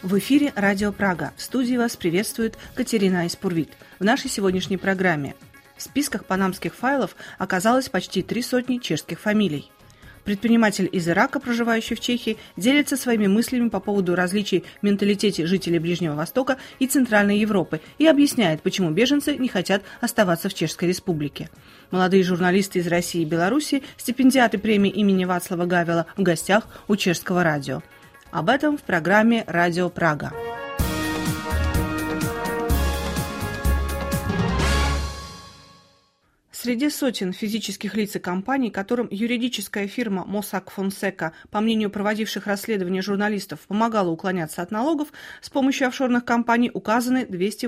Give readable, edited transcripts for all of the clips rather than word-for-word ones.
В эфире «Радио Прага». В студии вас приветствует Катерина Айспурвит. В нашей сегодняшней программе в списках панамских файлов оказалось почти 300 чешских фамилий. Предприниматель из Ирака, проживающий в Чехии, делится своими мыслями по поводу различий в менталитете жителей Ближнего Востока и Центральной Европы и объясняет, почему беженцы не хотят оставаться в Чешской Республике. Молодые журналисты из России и Беларуси, стипендиаты премии имени Вацлава Гавела в гостях у Чешского радио. Об этом в программе «Радио Прага». Среди сотен физических лиц и компаний, которым юридическая фирма Mossack Fonseca, по мнению проводивших расследование журналистов, помогала уклоняться от налогов, с помощью офшорных компаний указаны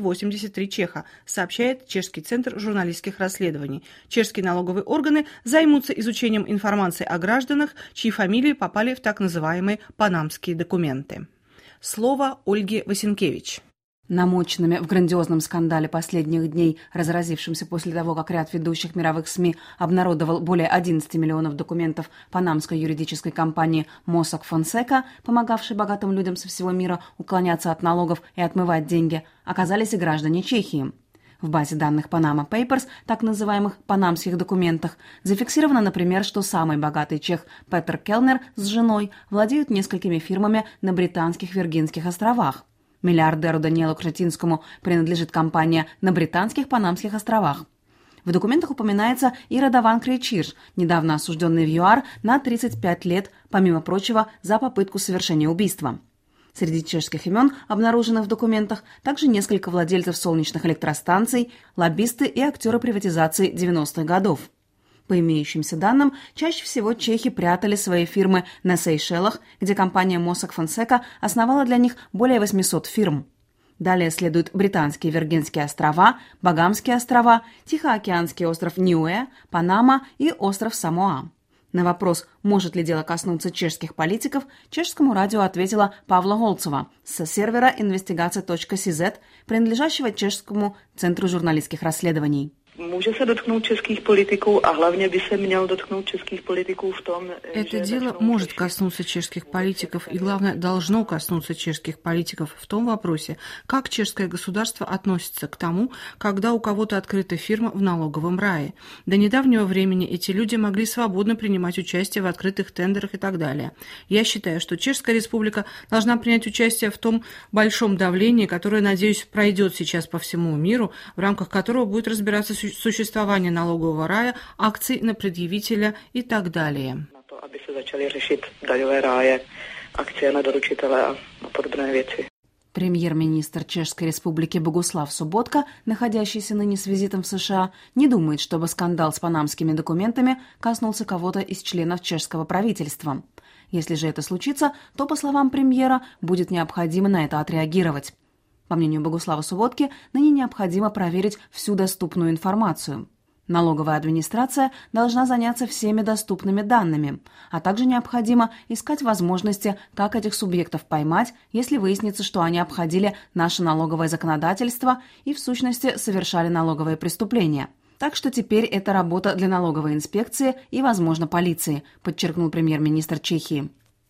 283 чеха, сообщает Чешский центр журналистских расследований. Чешские налоговые органы займутся изучением информации о гражданах, чьи фамилии попали в так называемые панамские документы. Слово Ольги Васенкевич. Намоченными в грандиозном скандале последних дней, разразившемся после того, как ряд ведущих мировых СМИ обнародовал более 11 миллионов документов панамской юридической компании Mossack Fonseca, помогавшей богатым людям со всего мира уклоняться от налогов и отмывать деньги, оказались и граждане Чехии. В базе данных Panama Papers, так называемых панамских документах, зафиксировано, например, что самый богатый чех Петер Келнер с женой владеют несколькими фирмами на британских Виргинских островах. Миллиардеру Даниэлу Кретинскому принадлежит компания на британских Панамских островах. В документах упоминается и Радован Крейчирш, недавно осужденный в ЮАР на 35 лет, помимо прочего, за попытку совершения убийства. Среди чешских имен, обнаруженных в документах, также несколько владельцев солнечных электростанций, лоббисты и актеры приватизации 90-х годов. По имеющимся данным, чаще всего чехи прятали свои фирмы на Сейшелах, где компания Mossack Fonseca основала для них более 800 фирм. Далее следуют британские Виргинские острова, Багамские острова, Тихоокеанский остров Ниуэ, Панама и остров Самоа. На вопрос, может ли дело коснуться чешских политиков, чешскому радио ответила Павла Голцова с сервера investigace.cz, принадлежащего Чешскому центру журналистских расследований. Může se dotknout českých politiků a hlavně by se měl dotknout českých politiků v tom, Это дело может коснуться чешских политиков и, главное, должно коснуться чешских политиков в том вопросе, как чешское государство относится к тому, когда у кого-то открыта фирма в налоговом рае. До недавнего времени эти люди могли свободно принимать участие в открытых тендерах и так далее. Я считаю, что Чешская Республика должна принять участие в том большом давлении, которое, надеюсь, пройдет сейчас по всему миру, в рамках которого будет разбираться существование налогового рая, акций на предъявителя и так далее. Na to, aby se začaly řešit daňové ráje, akcie na doručitele a podobné věci. Премьер-министр Чешской Республики Богуслав Соботка, находящийся ныне с визитом в США, не думает, чтобы скандал с панамскими документами коснулся кого-то из членов чешского правительства. Если же это случится, то, по словам премьера, будет необходимо на это отреагировать. По мнению Богуслава Соботки, ныне необходимо проверить всю доступную информацию. Налоговая администрация должна заняться всеми доступными данными, а также необходимо искать возможности, как этих субъектов поймать, если выяснится, что они обходили наше налоговое законодательство и, в сущности, совершали налоговые преступления. Так что теперь это работа для налоговой инспекции и, возможно, полиции, подчеркнул премьер-министр Чехии.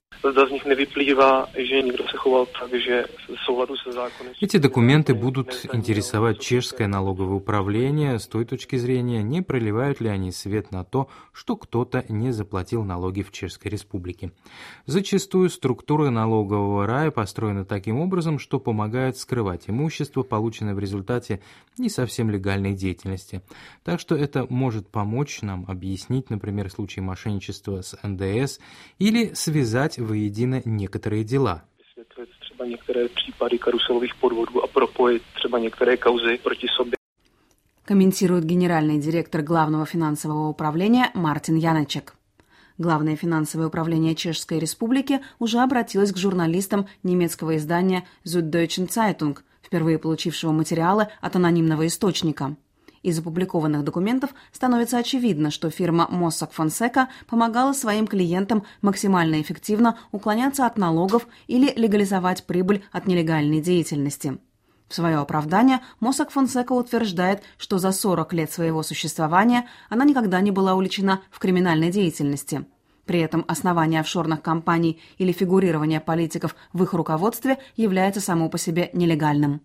Эти документы будут интересовать чешское налоговое управление с той точки зрения, не проливают ли они свет на то, что кто-то не заплатил налоги в Чешской Республике. Зачастую структура налогового рая построена таким образом, что помогает скрывать имущество, полученное в результате не совсем легальной деятельности. Так что это может помочь нам объяснить, например, случай мошенничества с НДС или связать воедино некоторые дела. Třeba některé případy karuselových podvodů a propojit třeba některé kauzy proti sobě. Комментирует генеральный директор Главного финансового управления Мартин Янечек. Главное финансовое управление Чешской Республики уже обратилось к журналистам немецкого издания Süddeutsche Zeitung, впервые получившего материалы от анонимного источника. Из опубликованных документов становится очевидно, что фирма Mossack Fonseca помогала своим клиентам максимально эффективно уклоняться от налогов или легализовать прибыль от нелегальной деятельности. В свое оправдание Mossack Fonseca утверждает, что за 40 лет своего существования она никогда не была уличена в криминальной деятельности. При этом основание офшорных компаний или фигурирование политиков в их руководстве является само по себе нелегальным.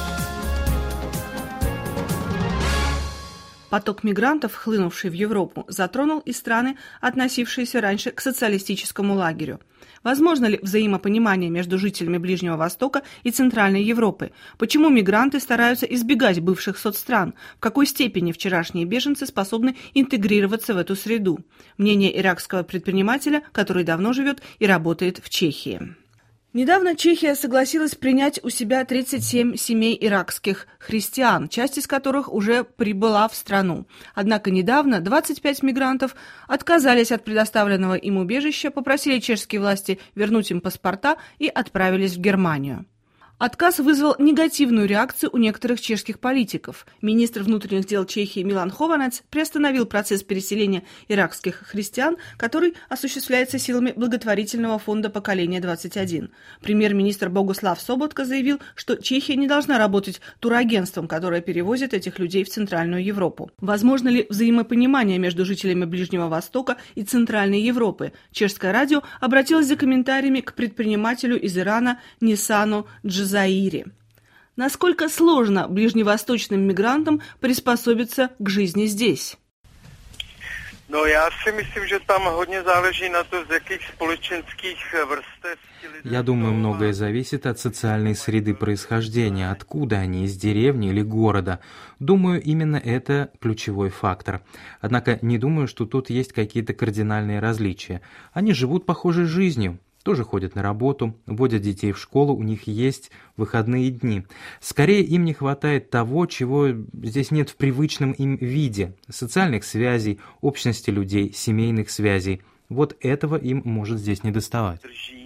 Поток мигрантов, хлынувший в Европу, затронул и страны, относившиеся раньше к социалистическому лагерю. Возможно ли взаимопонимание между жителями Ближнего Востока и Центральной Европы? Почему мигранты стараются избегать бывших соцстран? В какой степени вчерашние беженцы способны интегрироваться в эту среду? Мнение иракского предпринимателя, который давно живет и работает в Чехии. Недавно Чехия согласилась принять у себя 37 семей иракских христиан, часть из которых уже прибыла в страну. Однако недавно 25 мигрантов отказались от предоставленного им убежища, попросили чешские власти вернуть им паспорта и отправились в Германию. Отказ вызвал негативную реакцию у некоторых чешских политиков. Министр внутренних дел Чехии Милан Хованец приостановил процесс переселения иракских христиан, который осуществляется силами благотворительного фонда «Поколение 21». Премьер-министр Богуслав Соботка заявил, что Чехия не должна работать турагентством, которое перевозит этих людей в Центральную Европу. Возможно ли взаимопонимание между жителями Ближнего Востока и Центральной Европы? Чешское радио обратилось за комментариями к предпринимателю из Ирана Нисану Джазаири. Насколько сложно ближневосточным мигрантам приспособиться к жизни здесь? Я думаю, многое зависит от социальной среды происхождения, откуда они, из деревни или города. Думаю, именно это ключевой фактор. Однако не думаю, что тут есть какие-то кардинальные различия. Они живут похожей жизнью. Тоже ходят на работу, водят детей в школу, у них есть выходные дни. Скорее, им не хватает того, чего здесь нет в привычном им виде – социальных связей, общности людей, семейных связей. Вот этого им может здесь недоставать.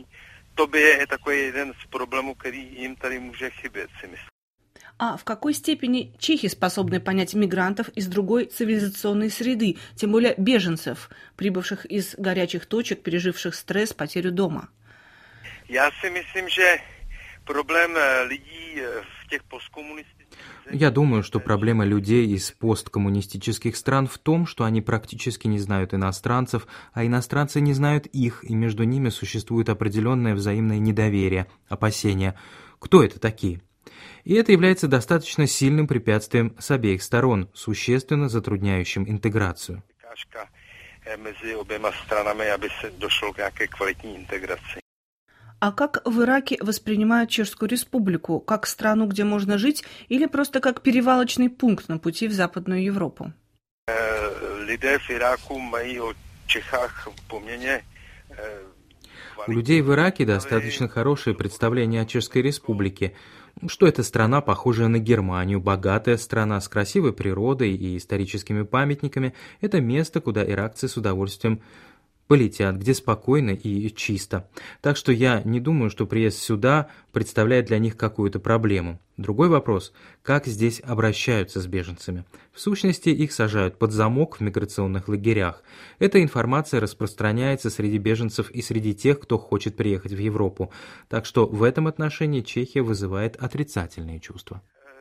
А в какой степени чехи способны понять мигрантов из другой цивилизационной среды, тем более беженцев, прибывших из горячих точек, переживших стресс, потерю дома? Я думаю, что проблема людей из посткоммунистических стран в том, что они практически не знают иностранцев, а иностранцы не знают их, и между ними существует определенное взаимное недоверие, опасения. Кто это такие? И это является достаточно сильным препятствием с обеих сторон, существенно затрудняющим интеграцию. А как в Ираке воспринимают Чешскую Республику? Как страну, где можно жить, или просто как перевалочный пункт на пути в Западную Европу? У людей в Ираке достаточно хорошее представление о Чешской Республике, что это страна, похожая на Германию, богатая страна с красивой природой и историческими памятниками. Это место, куда иракцы с удовольствием полетят, где спокойно и чисто. Так что я не думаю, что приезд сюда представляет для них какую-то проблему. Другой вопрос – как здесь обращаются с беженцами? В сущности, их сажают под замок в миграционных лагерях. Эта информация распространяется среди беженцев и среди тех, кто хочет приехать в Европу. Так что в этом отношении Чехия вызывает отрицательные чувства.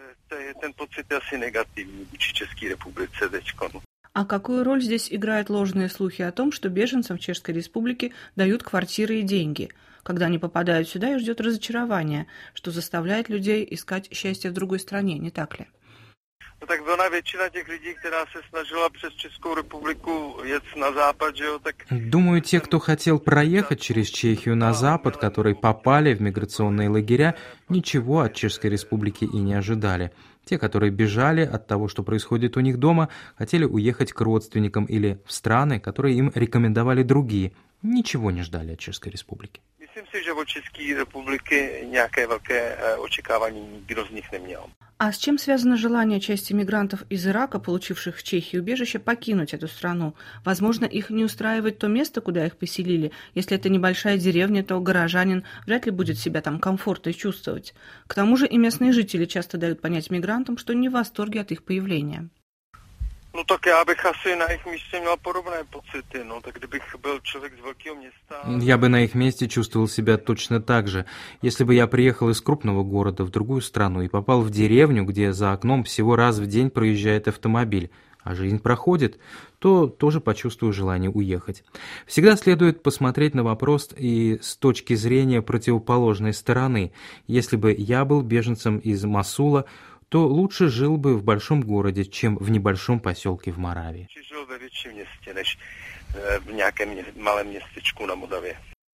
А какую роль здесь играют ложные слухи о том, что беженцам в Чешской Республике дают квартиры и деньги, когда они попадают сюда, их ждет разочарование, что заставляет людей искать счастье в другой стране, не так ли? Tak byla většina těch lidí, která se snažila přes Českou republiku jet na západ, že jo, tak... Думаю, те, кто хотел проехать через Чехию на запад, которые попали в миграционные лагеря, ничего от Чешской Республики и не ожидали. Те, которые бежали от того, что происходит у них дома, хотели уехать к родственникам или в страны, которые им рекомендовали другие, ничего не ждали от Чешской Республики. Myslím si, že od České republiky nějaké velké očekávání nikdo z nich neměl. А с чем связано желание части мигрантов из Ирака, получивших в Чехии убежище, покинуть эту страну? Возможно, их не устраивает то место, куда их поселили. Если это небольшая деревня, то горожанин вряд ли будет себя там комфортно чувствовать. К тому же и местные жители часто дают понять мигрантам, что не в восторге от их появления. No tak já bych asi na jejich místě měl podobné pocity, no tak kdybych byl člověk z velkého města... Я бы на их месте чувствовал себя точно так же. Если бы я приехал из крупного города в другую страну и попал в деревню, где за окном всего раз в день проезжает автомобиль, а жизнь проходит, то тоже почувствую желание уехать. Всегда следует посмотреть на вопрос и с точки зрения противоположной стороны. Если бы я был беженцем из Мосула, то лучше жил бы в большом городе, чем в небольшом поселке в Моравии. Жил ve větším městě, než v nějakém malém městečku na Moldavě.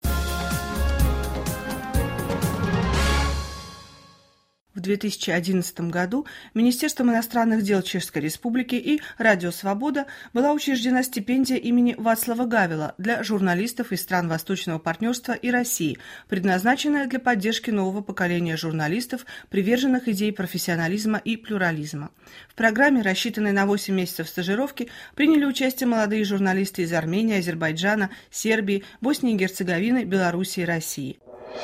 В 2011 году Министерством иностранных дел Чешской Республики и Радио Свобода была учреждена стипендия имени Вацлава Гавела для журналистов из стран Восточного партнерства и России, предназначенная для поддержки нового поколения журналистов, приверженных идей профессионализма и плюрализма. В программе, рассчитанной на 8 месяцев стажировки, приняли участие молодые журналисты из Армении, Азербайджана, Сербии, Боснии и Герцеговины, Беларуси и России.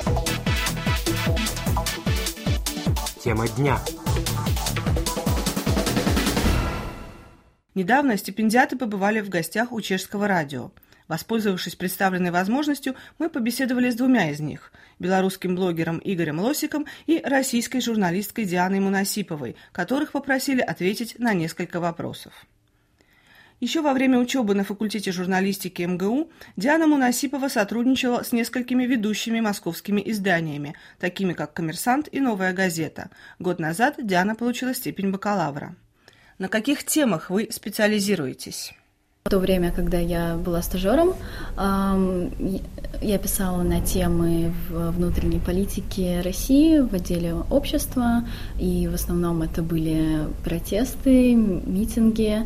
Тема дня. Недавно стипендиаты побывали в гостях у чешского радио. Воспользовавшись представленной возможностью, мы побеседовали с двумя из них – белорусским блогером Игорем Лосиком и российской журналисткой Дианой Мунасиповой, которых попросили ответить на несколько вопросов. Еще во время учебы на факультете журналистики МГУ Диана Мунасипова сотрудничала с несколькими ведущими московскими изданиями, такими как «Коммерсант» и «Новая газета». Год назад Диана получила степень бакалавра. На каких темах вы специализируетесь? В то время, когда я была стажером, я писала на темы внутренней политики России в отделе общества, и в основном это были протесты, митинги,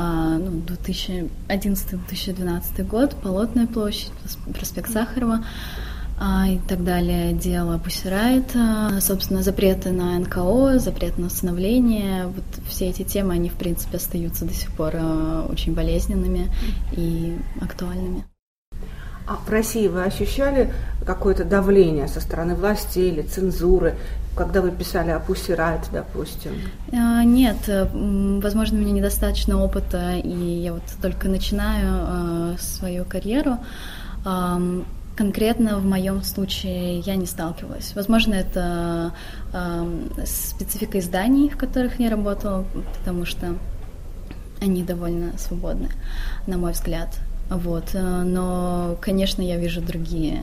2011-2012 год, Болотная площадь, проспект Сахарова и так далее, дело Pussy Riot, собственно, запреты на НКО, запрет на усыновление. Вот все эти темы, они, в принципе, остаются до сих пор очень болезненными и актуальными. А в России вы ощущали какое-то давление со стороны властей или цензуры, когда вы писали о Pussy Riot, допустим? Нет, возможно, у меня недостаточно опыта, и я вот только начинаю свою карьеру. Конкретно в моем случае я не сталкивалась. Возможно, это специфика изданий, в которых я работала, потому что они довольно свободны, на мой взгляд. Вот. Но, конечно, я вижу другие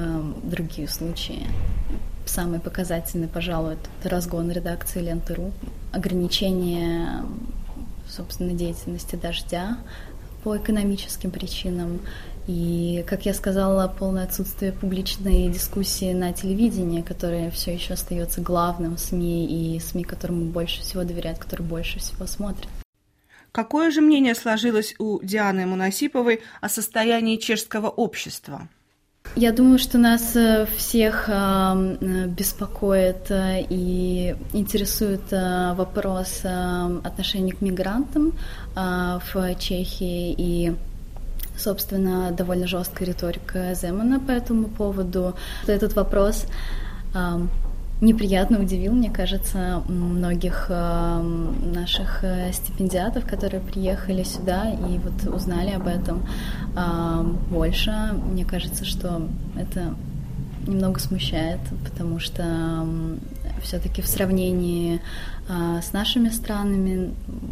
случаи. Самый показательный, пожалуй, это разгон редакции Ленты.ру, ограничение, собственно, деятельности «Дождя» по экономическим причинам. И, как я сказала, полное отсутствие публичной дискуссии на телевидении, которое все еще остается главным СМИ и СМИ, которому больше всего доверяют, которые больше всего смотрят. Какое же мнение сложилось у Дианы Мунасиповой о состоянии чешского общества? Я думаю, что нас всех беспокоит и интересует вопрос отношения к мигрантам в Чехии и, собственно, довольно жесткая риторика Земана по этому поводу. Этот вопрос неприятно удивил, мне кажется, многих наших стипендиатов, которые приехали сюда и вот узнали об этом больше. Мне кажется, что это немного смущает, потому что все-таки в сравнении с нашими странами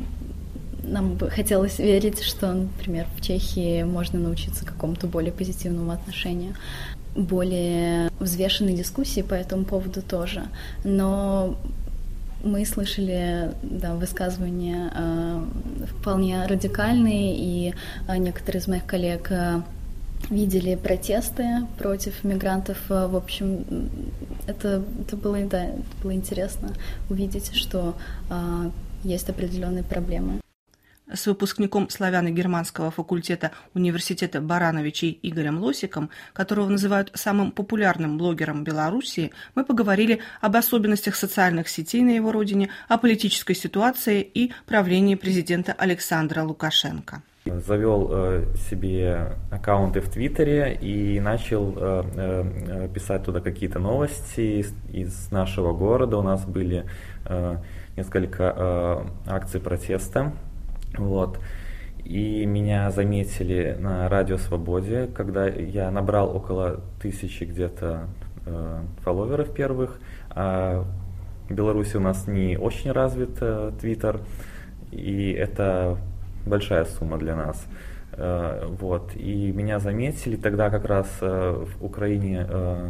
нам бы хотелось верить, что, например, в Чехии можно научиться какому-то более позитивному отношению, более взвешенной дискуссии по этому поводу тоже. Но мы слышали высказывания вполне радикальные, и некоторые из моих коллег видели протесты против мигрантов. В общем, это было интересно увидеть, что есть определенные проблемы. С выпускником славяно-германского факультета университета Барановичей Игорем Лосиком, которого называют самым популярным блогером Белоруссии, мы поговорили об особенностях социальных сетей на его родине, о политической ситуации и правлении президента Александра Лукашенко. Завел себе аккаунты в Твиттере и начал писать туда какие-то новости из нашего города. У нас были несколько акций протеста. Вот. И меня заметили на Радио Свободе, когда я набрал около 1000 где-то фолловеров первых. А в Беларуси у нас не очень развит Твиттер, и это большая сумма для нас. Вот. И меня заметили, тогда как раз в Украине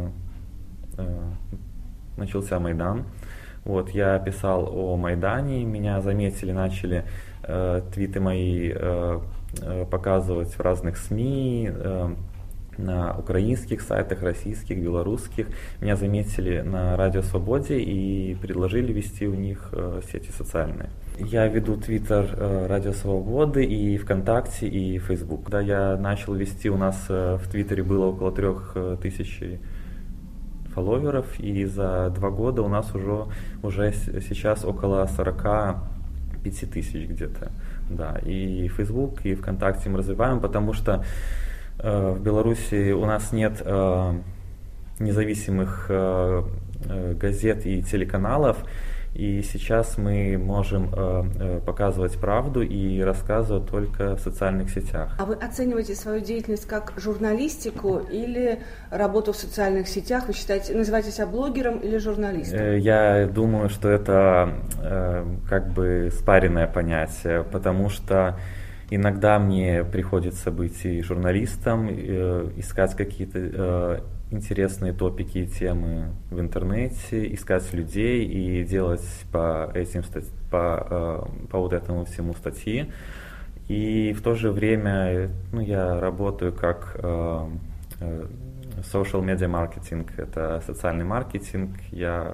начался Майдан. Вот, я писал о Майдане, меня заметили, начали твиты мои показывать в разных СМИ, на украинских сайтах, российских, белорусских. Меня заметили на Радио Свободе и предложили вести у них сети социальные. Я веду Твиттер Радио Свободы и ВКонтакте, и Фейсбук. Когда я начал вести, у нас в Твиттере было около 3000 фолловеров, и за 2 года у нас уже сейчас около 45 тысяч где-то. Да. И Facebook, и ВКонтакте мы развиваем, потому что в Беларуси у нас нет независимых газет и телеканалов, и сейчас мы можем показывать правду и рассказывать только в социальных сетях. А вы оцениваете свою деятельность как журналистику или работу в социальных сетях? Вы называете себя блогером или журналистом? Я думаю, что это как бы спаренное понятие, потому что иногда мне приходится быть и журналистом, искать какие-то интересные топики и темы в интернете, искать людей и делать по вот этому всему статьи. И в то же время я работаю как social media marketing, это социальный маркетинг. Я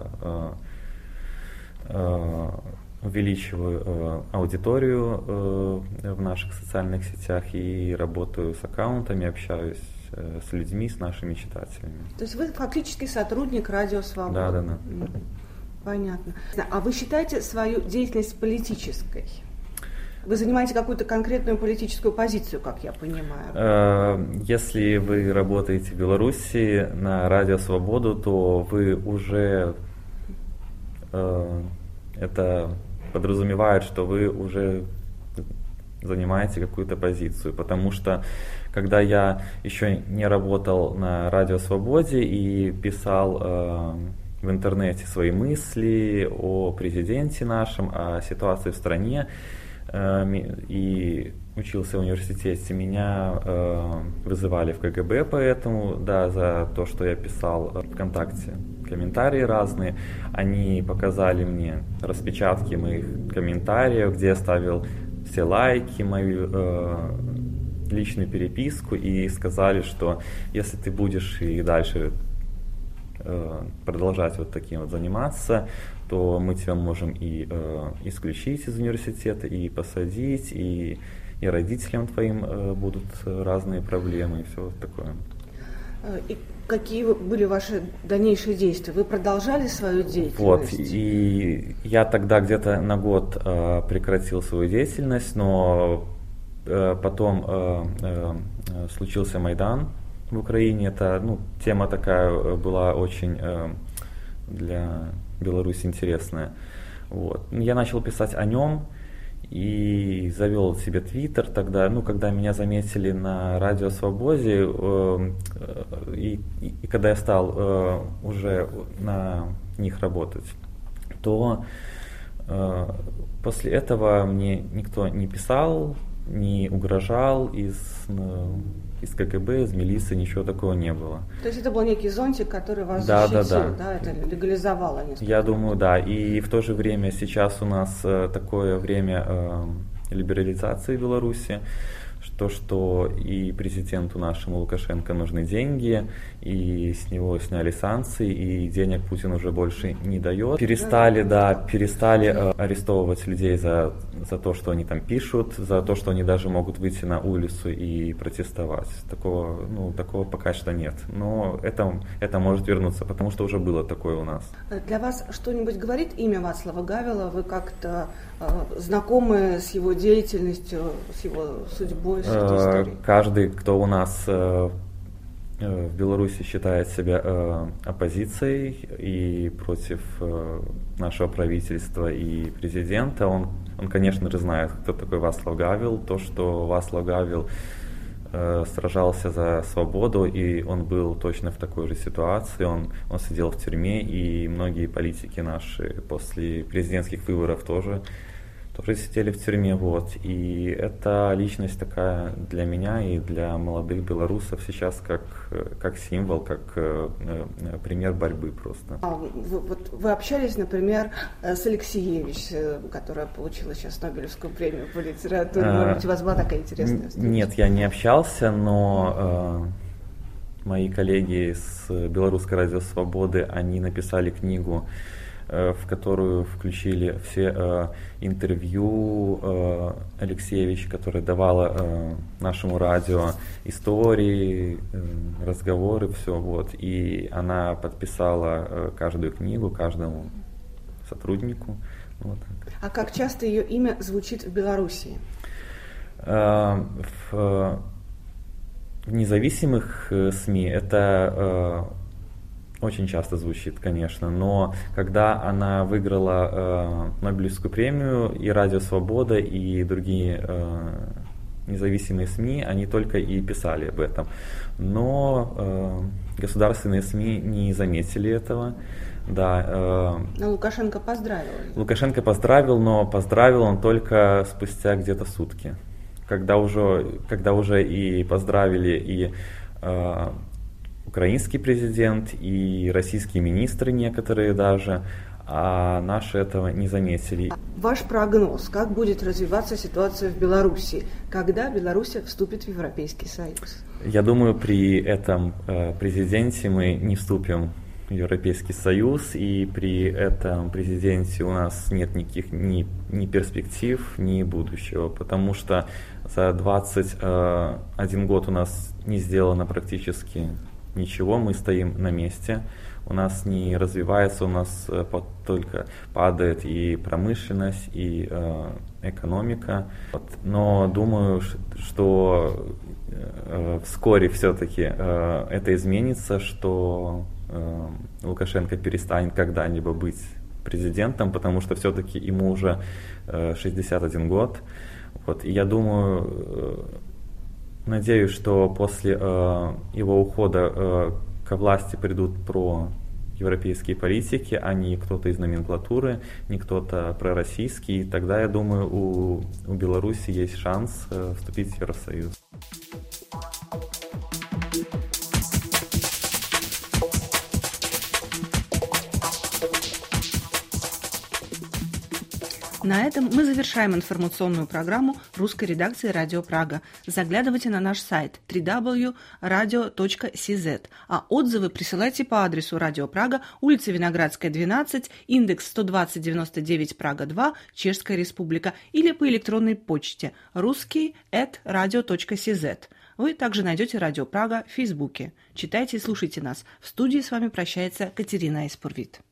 увеличиваю аудиторию в наших социальных сетях и работаю с аккаунтами, общаюсь с людьми, с нашими читателями. То есть вы фактически сотрудник Радио Свобода? Да. Понятно. А вы считаете свою деятельность политической? Вы занимаете какую-то конкретную политическую позицию, как я понимаю? Если вы работаете в Беларуси на Радио Свободу, то вы уже это подразумевает, что вы уже занимаете какую-то позицию, потому что когда я еще не работал на Радио Свободе и писал в интернете свои мысли о президенте нашем, о ситуации в стране, и учился в университете, меня вызывали в КГБ поэтому, за то, что я писал ВКонтакте комментарии разные. Они показали мне распечатки моих комментариев, где я ставил все лайки, мою личную переписку, и сказали, что если ты будешь и дальше продолжать вот таким вот заниматься, то мы тебя можем и исключить из университета, и посадить, и родителям твоим будут разные проблемы, и все вот такое. И какие были ваши дальнейшие действия? Вы продолжали свою деятельность? Вот, и я тогда где-то на год прекратил свою деятельность, но потом случился Майдан в Украине. Это, тема такая была очень для Беларуси интересная. Вот. Я начал писать о нем и завел себе Твиттер тогда, когда меня заметили на Радио Свободе, и когда я стал уже на них работать, то после этого мне никто не писал, не угрожал из КГБ, из милиции, ничего такого не было. То есть это был некий зонтик, который вас защитил, да? Это легализовало несколько. Я думаю, да. И в то же время сейчас у нас такое время либерализации в Беларуси, что и президенту нашему Лукашенко нужны деньги, и с него сняли санкции, и денег Путин уже больше не дает. Перестали арестовывать людей за то, что они там пишут, за то, что они даже могут выйти на улицу и протестовать. Такого пока что нет. Но это может вернуться, потому что уже было такое у нас. Для вас что-нибудь говорит имя Вацлава Гавела? Вы как-то знакомы с его деятельностью, с его судьбой, с этой историей? Каждый, кто у нас в Беларуси считает себя оппозицией и против нашего правительства и президента, он, конечно же, знает, кто такой Вацлав Гавел, то, что Вацлав Гавел сражался за свободу, и он был точно в такой же ситуации, он сидел в тюрьме, и многие политики наши после президентских выборов тоже тоже сидели в тюрьме, вот. И эта личность такая для меня и для молодых белорусов сейчас как символ, как пример борьбы просто. Вы общались, например, с Алексеевич, которая получила сейчас Нобелевскую премию по литературе. Может быть, у вас была такая интересная встреча? Нет, я не общался, но мои коллеги с Белорусской радио Свободы, они написали книгу, в которую включили все интервью Алексеевич, которая давала нашему радио истории, разговоры, все вот. И она подписала каждую книгу, каждому сотруднику. Вот. А как часто ее имя звучит в Белоруссии? В независимых СМИ это очень часто звучит, конечно, но когда она выиграла Нобелевскую премию, и Радио Свобода, и другие независимые СМИ, они только и писали об этом. Но государственные СМИ не заметили этого. Да, но Лукашенко поздравил. Лукашенко поздравил, но поздравил он только спустя где-то сутки. Когда уже и поздравили и украинский президент, и российские министры некоторые даже, а наши этого не заметили. Ваш прогноз, как будет развиваться ситуация в Беларуси, когда Беларусь вступит в Европейский Союз? Я думаю, при этом президенте мы не вступим в Европейский Союз, и при этом президенте у нас нет никаких ни перспектив, ни будущего, потому что за 21 год у нас не сделано практически ничего, мы стоим на месте, у нас не развивается, у нас только падает и промышленность, и экономика. Но думаю, что вскоре все-таки это изменится, что Лукашенко перестанет когда-либо быть президентом, потому что все-таки ему уже 61 год. Вот, и я думаю, надеюсь, что после его ухода ко власти придут проевропейские политики, а не кто-то из номенклатуры, не кто-то пророссийский. И тогда, я думаю, у Беларуси есть шанс вступить в Евросоюз. На этом мы завершаем информационную программу русской редакции «Радио Прага». Заглядывайте на наш сайт www.radio.cz, а отзывы присылайте по адресу Радио Прага, улица Виноградская, 12, индекс 12099, Прага 2, Чешская Республика, или по электронной почте ruski@radio.cz. Вы также найдете Радио Прага в Фейсбуке. Читайте и слушайте нас. В студии с вами прощается Катерина Айспурвит.